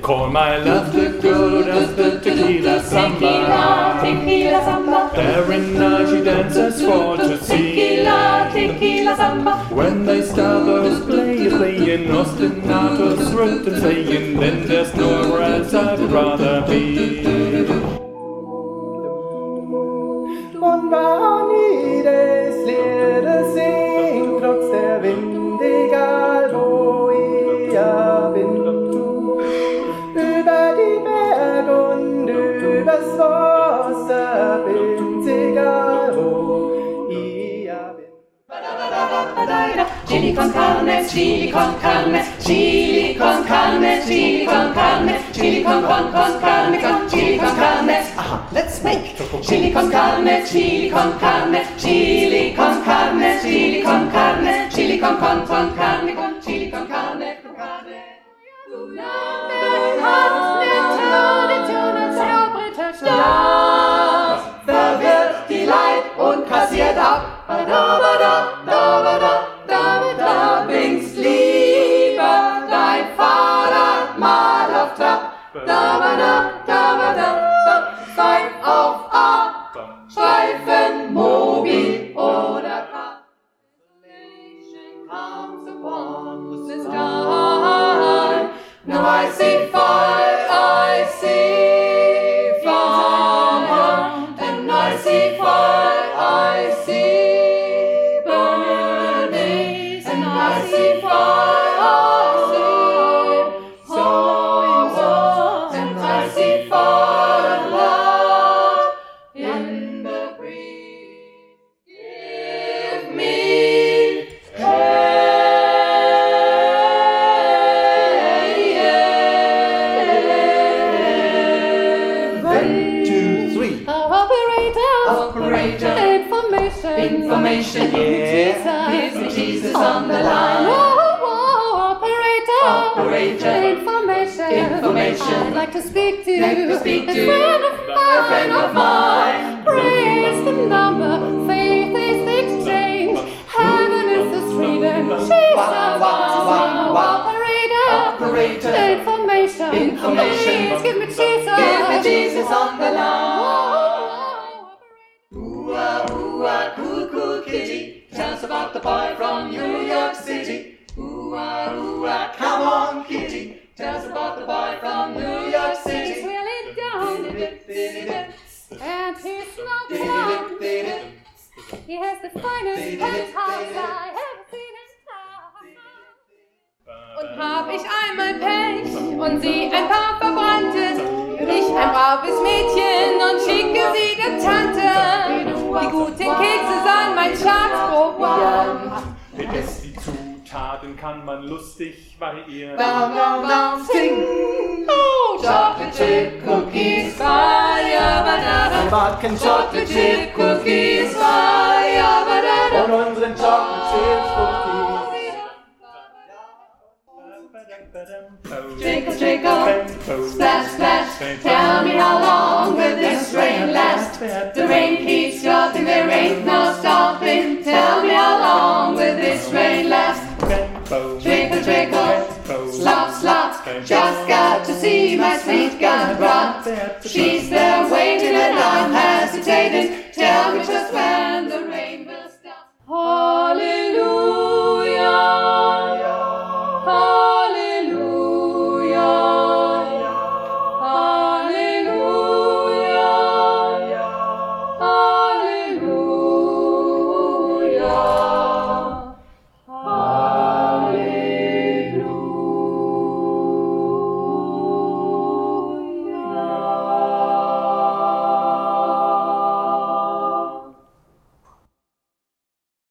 Call my love the good as the tequila samba. Tequila samba. Every night she dances for to see. Tequila samba. When they start those playing ostinatos, rhythm playing, then there's nowhere else I'd rather be. Und war nie das leere Singen, trotz der Wind, egal wo ich bin. Über die Berge und übers Wasser bin's, egal wo ich bin. Chili con carne, chili con carne, chili con carne, chili con carne, chili con carne, chili con carne. Aha, let's make Chili con carne, chili con carne, chili con carne, chili con carne, chili con carne, chili con carne, con carne. Das verwirrt die Leid und kassiert ab. Da bringst lieber dein Fahrrad mal auf Trab. Steig auf A, Streifen, Mobil oder K. Isolation comes upon us this time. Now I see fire, I see fire, and I see fire, I see burning, and I see fire, I see so, and I see fire light in the breeze. Give me Operator, information, give me Jesus on the line. Operator, information, I'd like to speak to a friend of mine. Praise the number, faith is the exchange, heaven is the street, and Jesus Operator, information, please give me Jesus on the line. Ooh-ah, cool kitty, tell us about the boy from New York City. Ooh-ah, come on kitty, tell us about the boy from New York He's City. really down, and he's not young. He has the finest penthouse I ever seen in town. Und hab ich einmal Pech und sie ein paar Verbrannte, ich ein braves Mädchen und schicke sie der Tante. Die guten Kekse sollen mein Schatz probieren. Vergesst die Zutaten, kann man lustig variieren. Down, sing. Oh, chocolate chip cookies, fire, banana. Backen Chocolate chip cookies, fire, banana. und unseren Chocolate Chip Cookies. Trickle, trickle, splash, splash. Tell me how long will this rain last? The rain keeps dropping, there ain't no stopping. Tell me how long will this rain last? Trickle, trickle, slop, slop. Just got to see my sweet gun drop. She's there waiting and I'm hesitating. Tell me just when